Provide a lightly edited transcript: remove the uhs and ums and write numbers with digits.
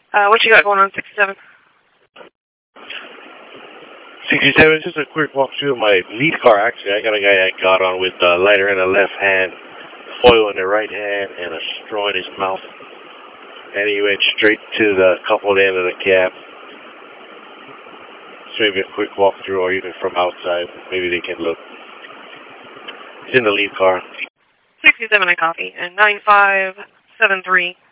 What you got going on 67? 67, just a quick walkthrough of my lead car. Actually, I got a guy that got on with a lighter in the left hand, foil in the right hand, and a straw in his mouth. And he went straight to the coupled end of the cab. So maybe a quick walkthrough, or even from outside. Maybe they can look. He's in the lead car. 67, I copy. And 9573.